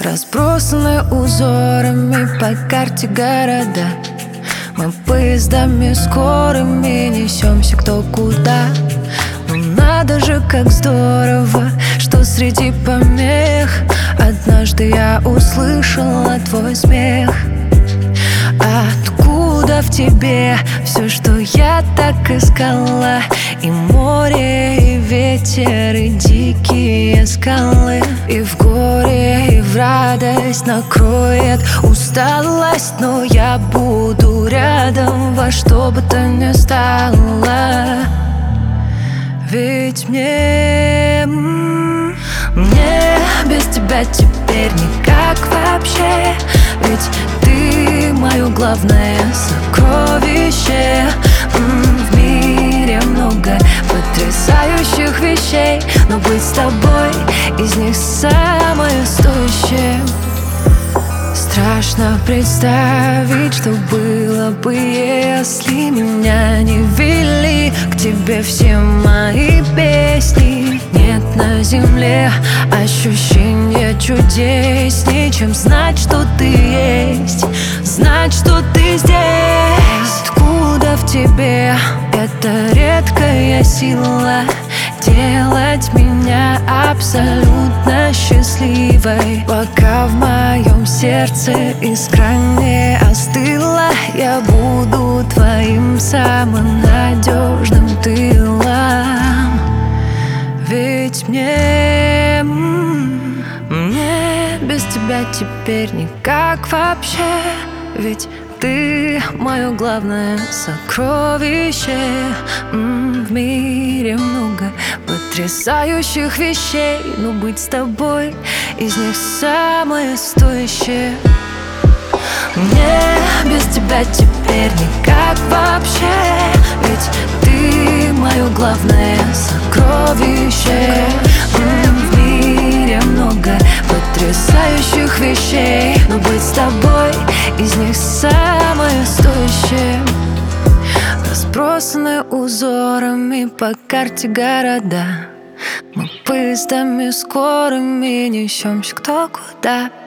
Разбросаны узорами по карте города. Мы поездами скорыми несемся кто куда. Но надо же, как здорово, что среди помех однажды я услышала твой смех. Откуда в тебе все, что я так искала? И море, и ветер, и дикие скалы. И в горе, и в радость накроет усталость. Но я буду рядом во что бы то ни стало. Ведь мне без тебя теперь никак вообще. Ведь ты мое главное сокровище. В мире много потрясающих вещей, но быть с тобой из них самое стоящее. Страшно представить, что было бы, если меня не вели к тебе все мои песни. Нет на земле ощущения чудеснее, чем знать, что ты есть, знать, что ты здесь. Откуда в тебе эта редкая сила делать меня абсолютно счастливой? Пока в моем сердце искра не остыла, я буду твоим самым надежным тылом. Ведь мне без тебя теперь никак вообще. Ведь ты мое главное сокровище. В мире много потрясающих вещей, но быть с тобой из них самое стоящее. Мне без тебя теперь никак вообще. Ведь ты мое главное сокровище. В мире много потрясающих вещей, но быть с тобой из них самое стоящее. Разбросаны узорами по карте города. Мы поездами скорыми несемся кто куда.